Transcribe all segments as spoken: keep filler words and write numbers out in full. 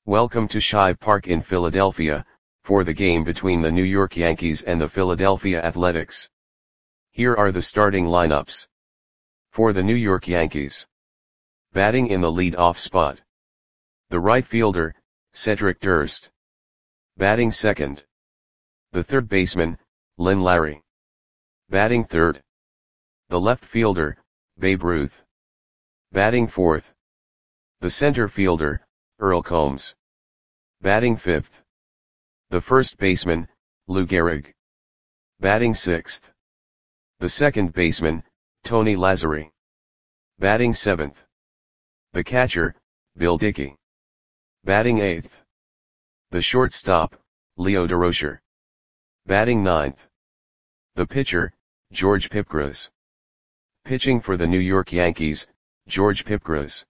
Welcome to Shive Park in Philadelphia, for the game between the New York Yankees and the Philadelphia Athletics. Here are the starting lineups. For the New York Yankees. Batting in the lead-off spot. The right fielder, Cedric Durst. Batting second. The third baseman, Lynn Larry. Batting third. The left fielder, Babe Ruth. Batting fourth. The center fielder, Earl Combs. Batting fifth. The first baseman, Lou Gehrig. Batting sixth. The second baseman, Tony Lazzeri. Batting seventh. The catcher, Bill Dickey. Batting eighth. The shortstop, Leo Durocher. Batting ninth. The pitcher, George Pipgras. Pitching for the New York Yankees, George Pipgras.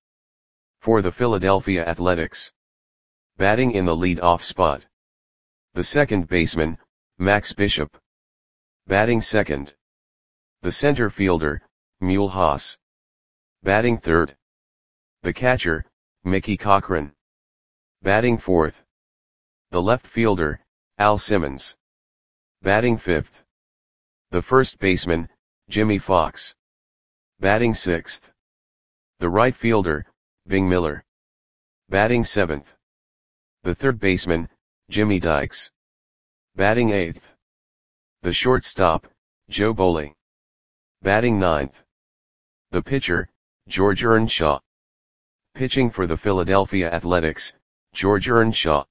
For the Philadelphia Athletics. Batting in the lead-off spot. The second baseman, Max Bishop. Batting second. The center fielder, Mule Haas. Batting third. The catcher, Mickey Cochrane. Batting fourth. The left fielder, Al Simmons. Batting fifth. The first baseman, Jimmy Fox. Batting sixth. The right fielder, Bing Miller. Batting seventh. The third baseman, Jimmy Dykes. Batting eighth. The shortstop, Joe Boley. Batting ninth. The pitcher, George Earnshaw. Pitching for the Philadelphia Athletics, George Earnshaw.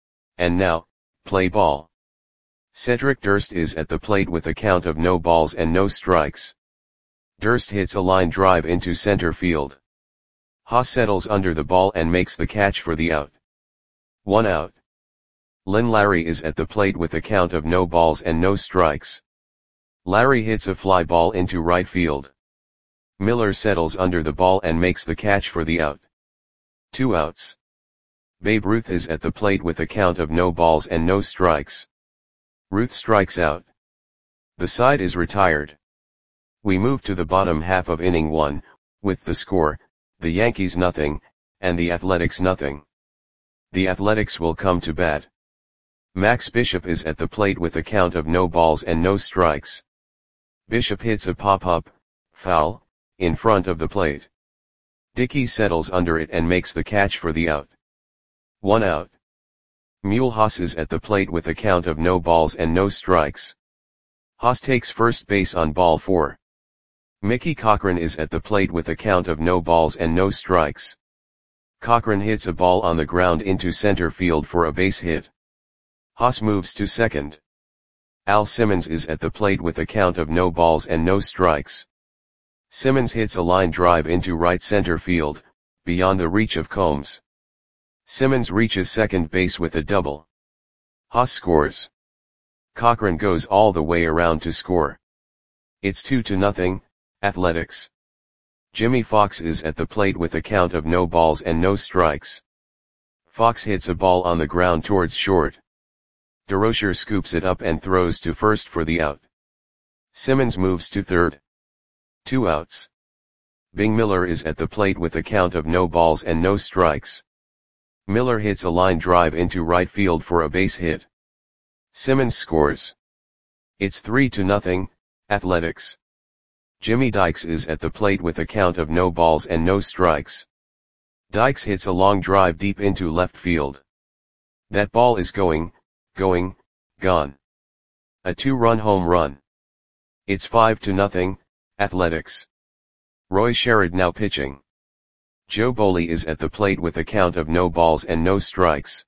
And now, play ball. Cedric Durst is at the plate with a count of no balls and no strikes. Durst hits a line drive into center field. Haas settles under the ball and makes the catch for the out. One out. Lynn Larry is at the plate with a count of no balls and no strikes. Larry hits a fly ball into right field. Miller settles under the ball and makes the catch for the out. Two outs. Babe Ruth is at the plate with a count of no balls and no strikes. Ruth strikes out. The side is retired. We move to the bottom half of inning one, with the score, the Yankees nothing, and the Athletics nothing. The Athletics will come to bat. Max Bishop is at the plate with a count of no balls and no strikes. Bishop hits a pop-up, foul, in front of the plate. Dickey settles under it and makes the catch for the out. One out. Mule Haas is at the plate with a count of no balls and no strikes. Haas takes first base on ball four. Mickey Cochrane is at the plate with a count of no balls and no strikes. Cochrane hits a ball on the ground into center field for a base hit. Haas moves to second. Al Simmons is at the plate with a count of no balls and no strikes. Simmons hits a line drive into right center field, beyond the reach of Combs. Simmons reaches second base with a double. Haas scores. Cochrane goes all the way around to score. It's two to nothing, Athletics. Jimmy Fox is at the plate with a count of no balls and no strikes. Fox hits a ball on the ground towards short. Durocher scoops it up and throws to first for the out. Simmons moves to third. Two outs. Bing Miller is at the plate with a count of no balls and no strikes. Miller hits a line drive into right field for a base hit. Simmons scores. It's three to nothing, Athletics. Jimmy Dykes is at the plate with a count of no balls and no strikes. Dykes hits a long drive deep into left field. That ball is going, going, gone. A two-run home run. It's five to nothing, Athletics. Roy Sherrod now pitching. Joe Boley is at the plate with a count of no balls and no strikes.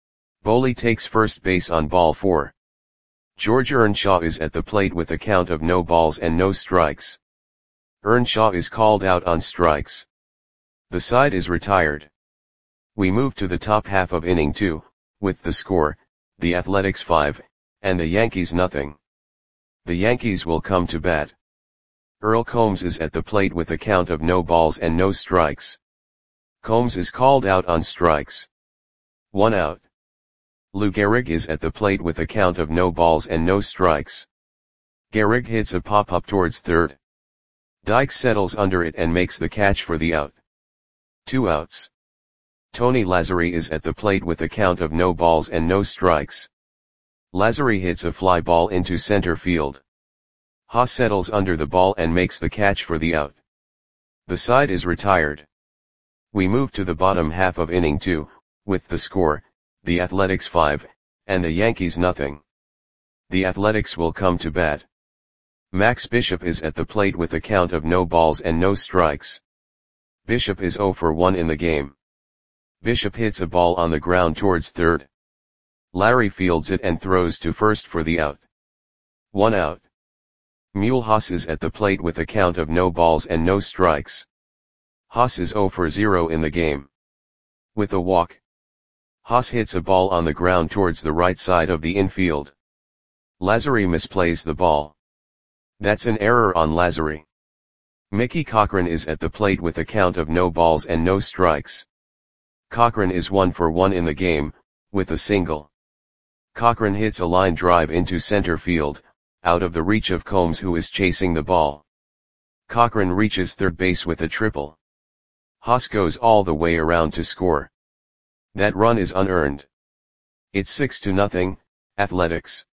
Boley takes first base on ball four. George Earnshaw is at the plate with a count of no balls and no strikes. Earnshaw is called out on strikes. The side is retired. We move to the top half of inning two, with the score, the Athletics five, and the Yankees nothing. The Yankees will come to bat. Earl Combs is at the plate with a count of no balls and no strikes. Combs is called out on strikes. One out. Lou Gehrig is at the plate with a count of no balls and no strikes. Gehrig hits a pop-up towards third. Dykes settles under it and makes the catch for the out. Two outs. Tony Lazzari is at the plate with a count of no balls and no strikes. Lazzari hits a fly ball into center field. Haas settles under the ball and makes the catch for the out. The side is retired. We move to the bottom half of inning two, with the score, the Athletics five, and the Yankees nothing. The Athletics will come to bat. Max Bishop is at the plate with a count of no balls and no strikes. Bishop is zero for one in the game. Bishop hits a ball on the ground towards third. Larry fields it and throws to first for the out. One out. Mule Haas is at the plate with a count of no balls and no strikes. Haas is zero for zero in the game. With a walk, Haas hits a ball on the ground towards the right side of the infield. Lazzari misplays the ball. That's an error on Lazzari. Mickey Cochrane is at the plate with a count of no balls and no strikes. Cochrane is one for one in the game, with a single. Cochrane hits a line drive into center field, out of the reach of Combs, who is chasing the ball. Cochrane reaches third base with a triple. Haas goes all the way around to score. That run is unearned. It's six to nothing, Athletics.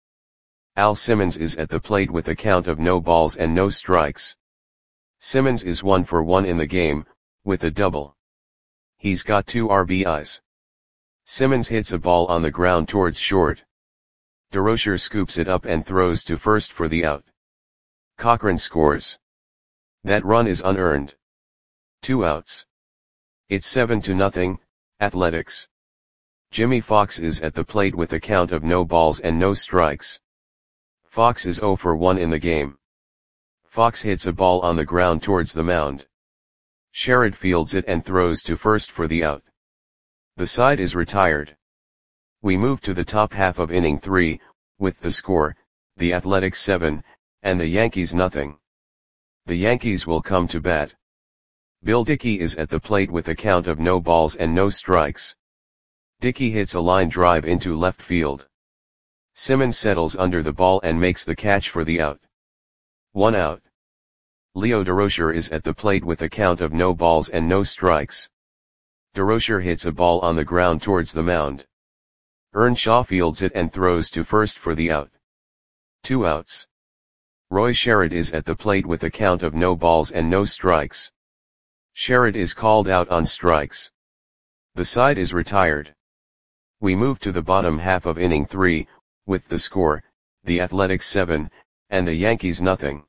Al Simmons is at the plate with a count of no balls and no strikes. Simmons is one for one in the game, with a double. He's got two R B Is. Simmons hits a ball on the ground towards short. DeRocher scoops it up and throws to first for the out. Cochrane scores. That run is unearned. Two outs. It's seven to nothing, Athletics. Jimmy Fox is at the plate with a count of no balls and no strikes. Fox is zero for one in the game. Fox hits a ball on the ground towards the mound. Sherrod fields it and throws to first for the out. The side is retired. We move to the top half of inning three, with the score, the Athletics seven, and the Yankees nothing. The Yankees will come to bat. Bill Dickey is at the plate with a count of no balls and no strikes. Dickey hits a line drive into left field. Simmons settles under the ball and makes the catch for the out. One out. Leo DeRocher is at the plate with a count of no balls and no strikes. DeRocher hits a ball on the ground towards the mound. Earnshaw fields it and throws to first for the out. Two outs. Roy Sherrod is at the plate with a count of no balls and no strikes. Sherrod is called out on strikes. The side is retired. We move to the bottom half of inning three, with the score, the Athletics seven, and the Yankees nothing.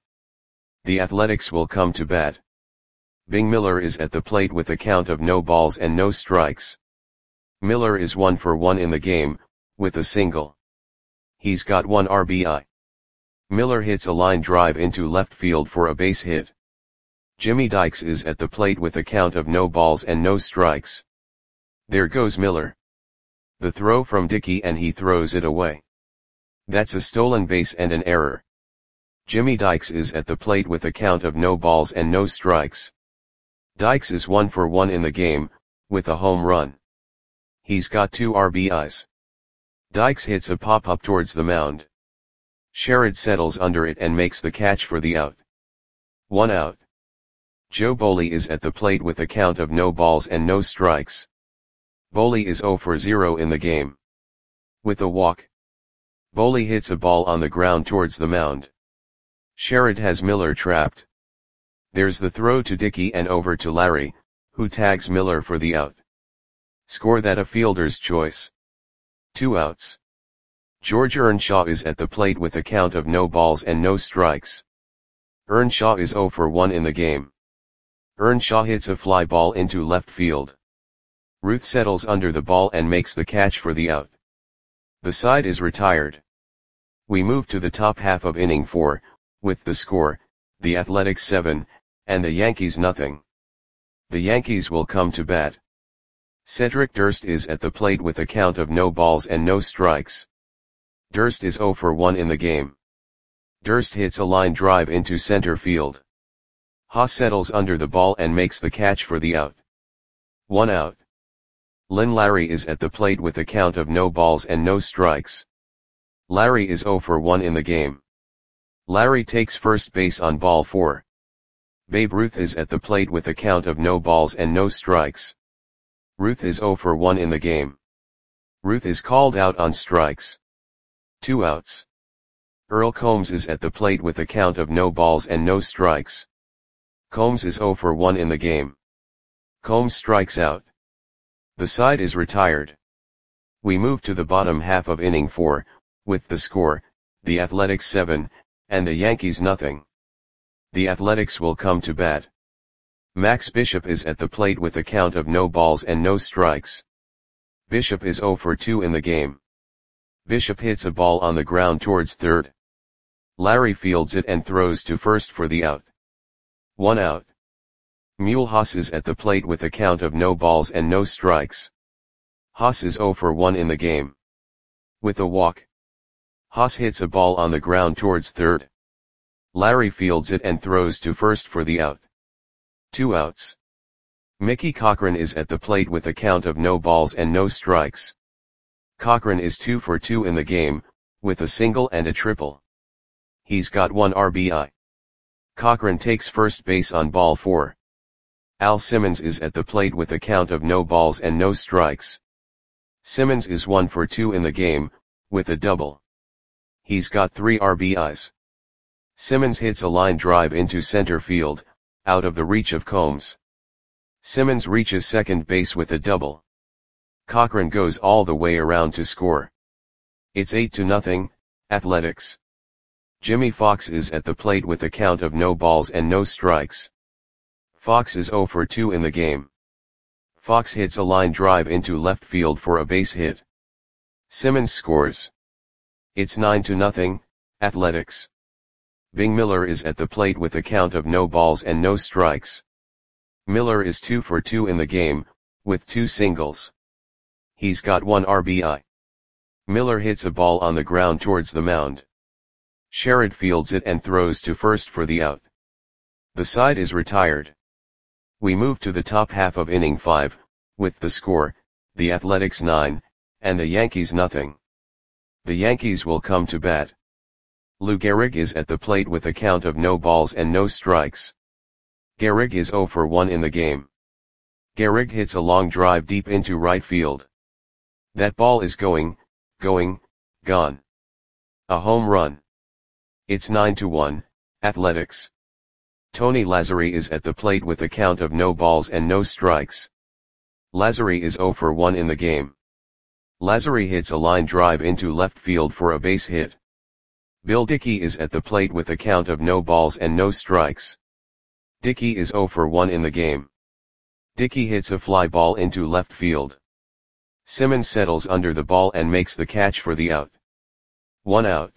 The Athletics will come to bat. Bing Miller is at the plate with a count of no balls and no strikes. Miller is one for one in the game, with a single. He's got one R B I. Miller hits a line drive into left field for a base hit. Jimmy Dykes is at the plate with a count of no balls and no strikes. There goes Miller. The throw from Dickey and he throws it away. That's a stolen base and an error. Jimmy Dykes is at the plate with a count of no balls and no strikes. Dykes is one for one in the game, with a home run. He's got two R B Is. Dykes hits a pop-up towards the mound. Sherrod settles under it and makes the catch for the out. One out. Joe Boley is at the plate with a count of no balls and no strikes. Boley is zero for zero in the game. With a walk, Boley hits a ball on the ground towards the mound. Sherrod has Miller trapped. There's the throw to Dickey and over to Larry, who tags Miller for the out. Score that a fielder's choice. Two outs. George Earnshaw is at the plate with a count of no balls and no strikes. Earnshaw is zero for one in the game. Earnshaw hits a fly ball into left field. Ruth settles under the ball and makes the catch for the out. The side is retired. We move to the top half of inning four, with the score, the Athletics seven, and the Yankees nothing. The Yankees will come to bat. Cedric Durst is at the plate with a count of no balls and no strikes. Durst is zero for one in the game. Durst hits a line drive into center field. Haas settles under the ball and makes the catch for the out. One out. Lynn Larry is at the plate with a count of no balls and no strikes. Larry is zero for one in the game. Larry takes first base on ball four. Babe Ruth is at the plate with a count of no balls and no strikes. Ruth is zero for one in the game. Ruth is called out on strikes. Two outs. Earl Combs is at the plate with a count of no balls and no strikes. Combs is zero for one in the game. Combs strikes out. The side is retired. We move to the bottom half of inning four, with the score, the Athletics seven, and the Yankees nothing. The Athletics will come to bat. Max Bishop is at the plate with a count of no balls and no strikes. Bishop is zero for two in the game. Bishop hits a ball on the ground towards third. Larry fields it and throws to first for the out. One out. Mulhouse is at the plate with a count of no balls and no strikes. Haas is zero for one in the game. With a walk. Haas hits a ball on the ground towards third. Larry fields it and throws to first for the out. Two outs. Mickey Cochrane is at the plate with a count of no balls and no strikes. Cochrane is two for two in the game, with a single and a triple. He's got one R B I. Cochrane takes first base on ball four. Al Simmons is at the plate with a count of no balls and no strikes. Simmons is one for two in the game, with a double. He's got three R B Is. Simmons hits a line drive into center field, out of the reach of Combs. Simmons reaches second base with a double. Cochrane goes all the way around to score. It's eight to nothing, Athletics. Jimmy Fox is at the plate with a count of no balls and no strikes. Fox is zero for two in the game. Fox hits a line drive into left field for a base hit. Simmons scores. It's nine to nothing, Athletics. Bing Miller is at the plate with a count of no balls and no strikes. Miller is two for two in the game, with two singles. He's got one R B I. Miller hits a ball on the ground towards the mound. Sherrod fields it and throws to first for the out. The side is retired. We move to the top half of inning five, with the score, the Athletics nine, and the Yankees nothing. The Yankees will come to bat. Lou Gehrig is at the plate with a count of no balls and no strikes. Gehrig is zero for one in the game. Gehrig hits a long drive deep into right field. That ball is going, going, gone. A home run. It's nine to one, Athletics. Tony Lazzeri is at the plate with a count of no balls and no strikes. Lazzeri is zero for one in the game. Lazzeri hits a line drive into left field for a base hit. Bill Dickey is at the plate with a count of no balls and no strikes. Dickey is zero for one in the game. Dickey hits a fly ball into left field. Simmons settles under the ball and makes the catch for the out. One out.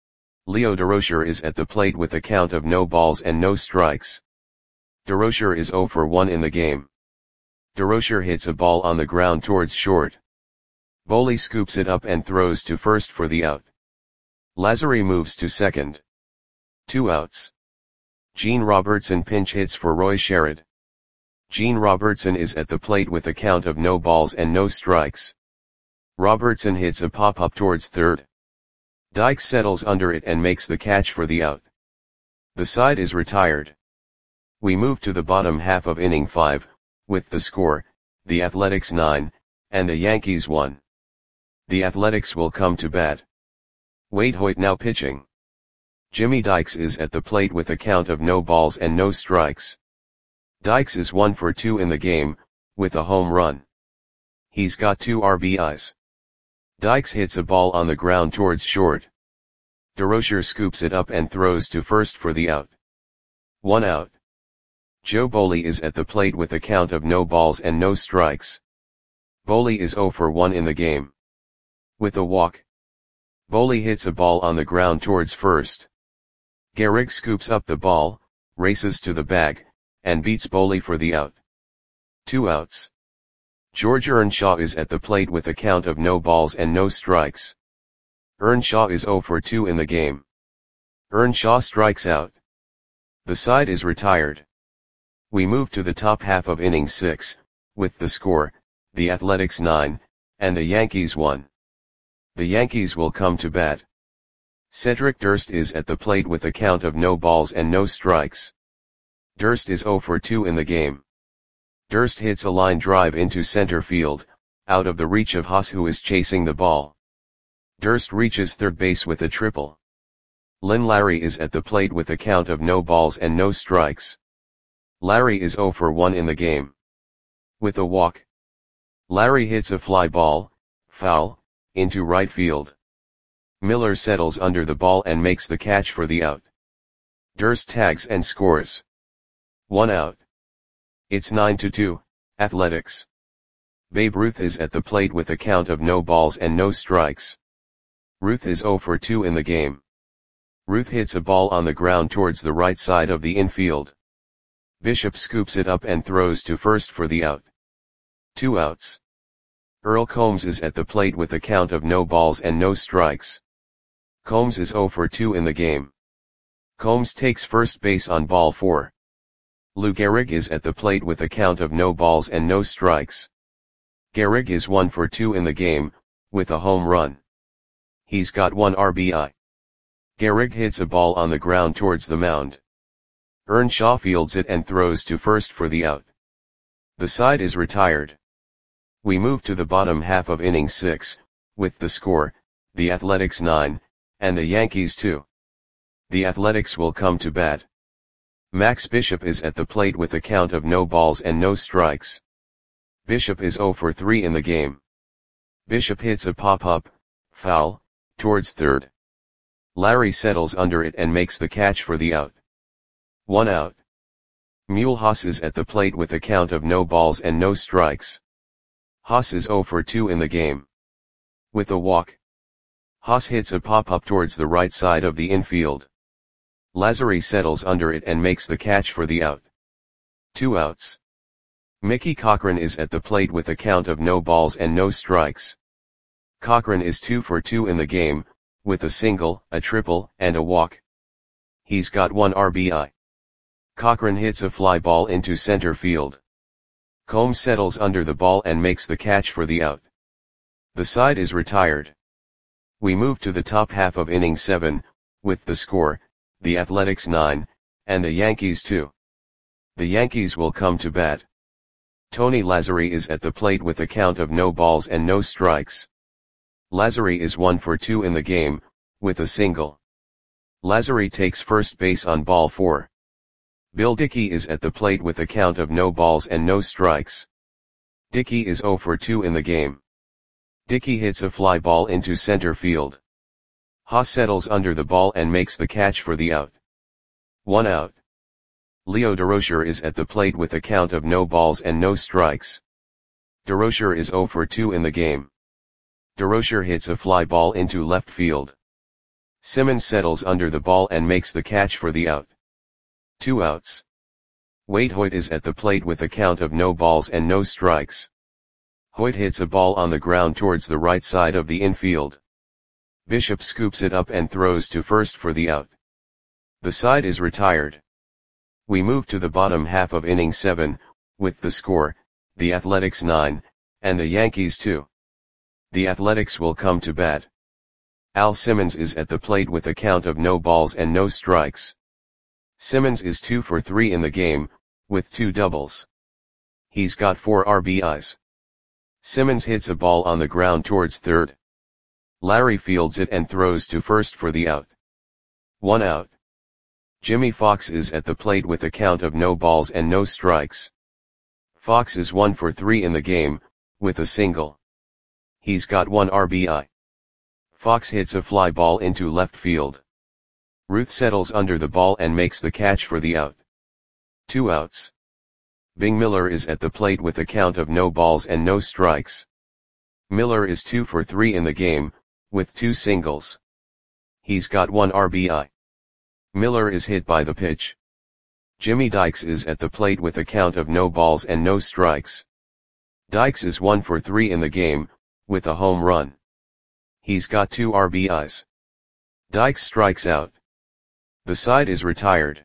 Leo Durocher is at the plate with a count of no balls and no strikes. Durocher is zero for one in the game. Durocher hits a ball on the ground towards short. Boley scoops it up and throws to first for the out. Lazzeri moves to second. Two outs. Gene Robertson pinch hits for Roy Sherrod. Gene Robertson is at the plate with a count of no balls and no strikes. Robertson hits a pop-up towards third. Dykes settles under it and makes the catch for the out. The side is retired. We move to the bottom half of inning five, with the score, the Athletics nine, and the Yankees one. The Athletics will come to bat. Wade Hoyt now pitching. Jimmy Dykes is at the plate with a count of no balls and no strikes. Dykes is one for two in the game, with a home run. He's got two R B Is. Dykes hits a ball on the ground towards short. Durocher scoops it up and throws to first for the out. One out. Joe Boley is at the plate with a count of no balls and no strikes. Boley is zero for one in the game. With a walk. Boley hits a ball on the ground towards first. Gehrig scoops up the ball, races to the bag, and beats Boley for the out. Two outs. George Earnshaw is at the plate with a count of no balls and no strikes. Earnshaw is zero for two in the game. Earnshaw strikes out. The side is retired. We move to the top half of inning six, with the score, the Athletics nine, and the Yankees one. The Yankees will come to bat. Cedric Durst is at the plate with a count of no balls and no strikes. Durst is zero for two in the game. Durst hits a line drive into center field, out of the reach of Haas, who is chasing the ball. Durst reaches third base with a triple. Lynn Larry is at the plate with a count of no balls and no strikes. Larry is zero for one in the game. With a walk, Larry hits a fly ball, foul, into right field. Miller settles under the ball and makes the catch for the out. Durst tags and scores. One out. It's nine to two, Athletics. Babe Ruth is at the plate with a count of no balls and no strikes. Ruth is zero for two in the game. Ruth hits a ball on the ground towards the right side of the infield. Bishop scoops it up and throws to first for the out. Two outs. Earl Combs is at the plate with a count of no balls and no strikes. Combs is zero for two in the game. Combs takes first base on ball four. Lou Gehrig is at the plate with a count of no balls and no strikes. Gehrig is one for two in the game, with a home run. He's got one R B I. Gehrig hits a ball on the ground towards the mound. Earnshaw fields it and throws to first for the out. The side is retired. We move to the bottom half of inning six, with the score, the Athletics nine, and the Yankees two. The Athletics will come to bat. Max Bishop is at the plate with a count of no balls and no strikes. Bishop is zero for three in the game. Bishop hits a pop-up, foul, towards third. Larry settles under it and makes the catch for the out. One out. Mule Haas is at the plate with a count of no balls and no strikes. Haas is zero for two in the game. With a walk, Haas hits a pop-up towards the right side of the infield. Lazary settles under it and makes the catch for the out. Two outs. Mickey Cochrane is at the plate with a count of no balls and no strikes. Cochrane is two for two in the game, with a single, a triple, and a walk. He's got one R B I. Cochrane hits a fly ball into center field. Combs settles under the ball and makes the catch for the out. The side is retired. We move to the top half of inning seven, with the score, the Athletics nine, and the Yankees two. The Yankees will come to bat. Tony Lazzari is at the plate with a count of no balls and no strikes. Lazzari is one for two in the game, with a single. Lazzari takes first base on ball four. Bill Dickey is at the plate with a count of no balls and no strikes. Dickey is zero for two in the game. Dickey hits a fly ball into center field. Haas settles under the ball and makes the catch for the out. One out. Leo Durocher is at the plate with a count of no balls and no strikes. Durocher is zero for two in the game. Durocher hits a fly ball into left field. Simmons settles under the ball and makes the catch for the out. Two outs. Wade Hoyt is at the plate with a count of no balls and no strikes. Hoyt hits a ball on the ground towards the right side of the infield. Bishop scoops it up and throws to first for the out. The side is retired. We move to the bottom half of inning seven, with the score, the Athletics nine, and the Yankees two. The Athletics will come to bat. Al Simmons is at the plate with a count of no balls and no strikes. Simmons is two for three in the game, with two doubles. He's got four R B Is. Simmons hits a ball on the ground towards third. Larry fields it and throws to first for the out. One out. Jimmy Fox is at the plate with a count of no balls and no strikes. Fox is one for three in the game, with a single. He's got one R B I. Fox hits a fly ball into left field. Ruth settles under the ball and makes the catch for the out. Two outs. Bing Miller is at the plate with a count of no balls and no strikes. Miller is two for three in the game, with two singles. He's got one R B I. Miller is hit by the pitch. Jimmy Dykes is at the plate with a count of no balls and no strikes. Dykes is one for three in the game, with a home run. He's got two R B Is. Dykes strikes out. The side is retired.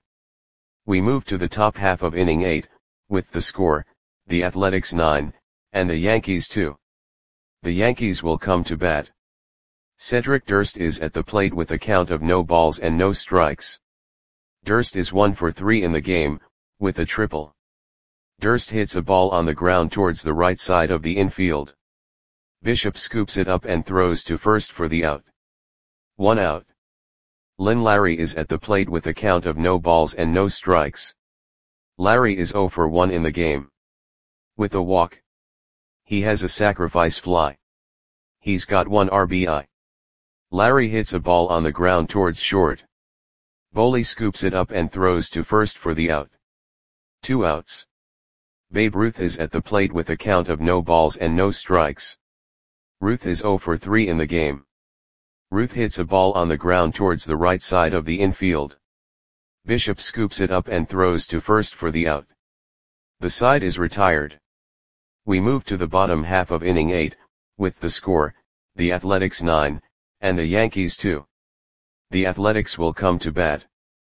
We move to the top half of inning eight, with the score, the Athletics nine, and the Yankees two. The Yankees will come to bat. Cedric Durst is at the plate with a count of no balls and no strikes. Durst is one for three in the game, with a triple. Durst hits a ball on the ground towards the right side of the infield. Bishop scoops it up and throws to first for the out. One out. Lynn Larry is at the plate with a count of no balls and no strikes. Larry is zero for one in the game. With a walk. He has a sacrifice fly. He's got one R B I. Larry hits a ball on the ground towards short. Boley scoops it up and throws to first for the out. Two outs. Babe Ruth is at the plate with a count of no balls and no strikes. Ruth is zero for three in the game. Ruth hits a ball on the ground towards the right side of the infield. Bishop scoops it up and throws to first for the out. The side is retired. We move to the bottom half of inning eight, with the score, the Athletics nine, and the Yankees two. The Athletics will come to bat.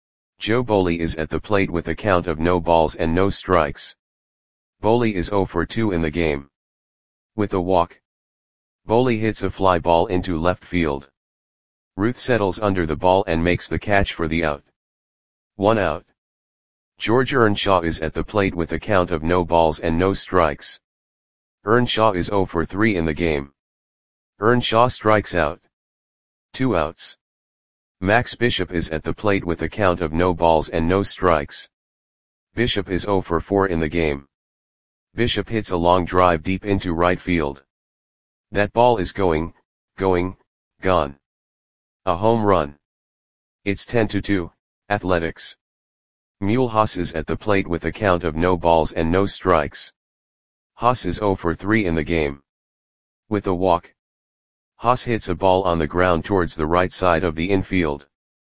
Joe Boley is at the plate with a count of no balls and no strikes. Boley is zero for two in the game. With a walk. Boley hits a fly ball into left field. Ruth settles under the ball and makes the catch for the out. One out. George Earnshaw is at the plate with a count of no balls and no strikes. Earnshaw is zero for three in the game. Earnshaw strikes out. Two outs. Max Bishop is at the plate with a count of no balls and no strikes. Bishop is zero for four in the game. Bishop hits a long drive deep into right field. That ball is going, going, gone. A home run. It's ten to two, Athletics. Mule Haas is at the plate with a count of no balls and no strikes. Haas is zero for three in the game. With a walk. Haas hits a ball on the ground towards the right side of the infield.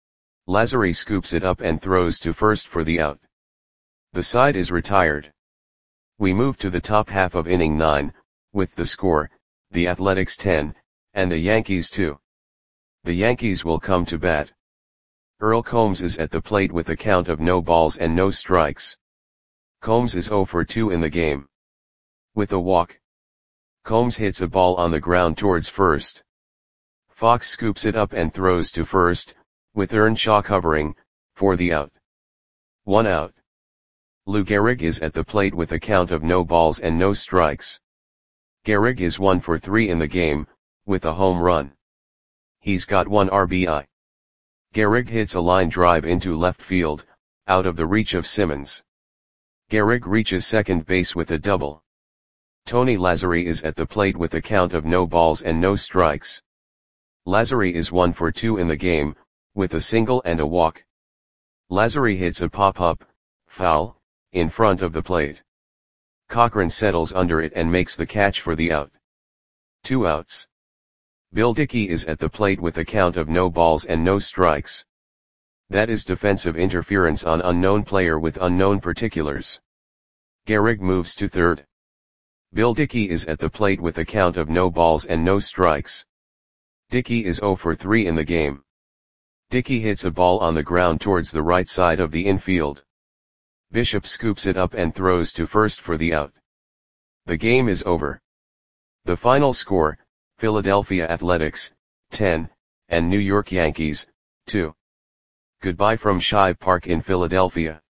Lazary scoops it up and throws to first for the out. The side is retired. We move to the top half of inning nine, with the score, the Athletics ten, and the Yankees two. The Yankees will come to bat. Earl Combs is at the plate with a count of no balls and no strikes. Combs is zero for two in the game. With a walk. Combs hits a ball on the ground towards first. Fox scoops it up and throws to first, with Earnshaw covering, for the out. One out. Lou Gehrig is at the plate with a count of no balls and no strikes. Gehrig is one for three in the game, with a home run. He's got one R B I. Gehrig hits a line drive into left field, out of the reach of Simmons. Gehrig reaches second base with a double. Tony Lazary is at the plate with a count of no balls and no strikes. Lazary is one for two in the game, with a single and a walk. Lazary hits a pop-up, foul, in front of the plate. Cochran settles under it and makes the catch for the out. Two outs. Bill Dickey is at the plate with a count of no balls and no strikes. That is defensive interference on unknown player with unknown particulars. Gehrig moves to third. Bill Dickey is at the plate with a count of no balls and no strikes. Dickey is zero for three in the game. Dickey hits a ball on the ground towards the right side of the infield. Bishop scoops it up and throws to first for the out. The game is over. The final score, Philadelphia Athletics, ten, and New York Yankees, two. Goodbye from Shive Park in Philadelphia.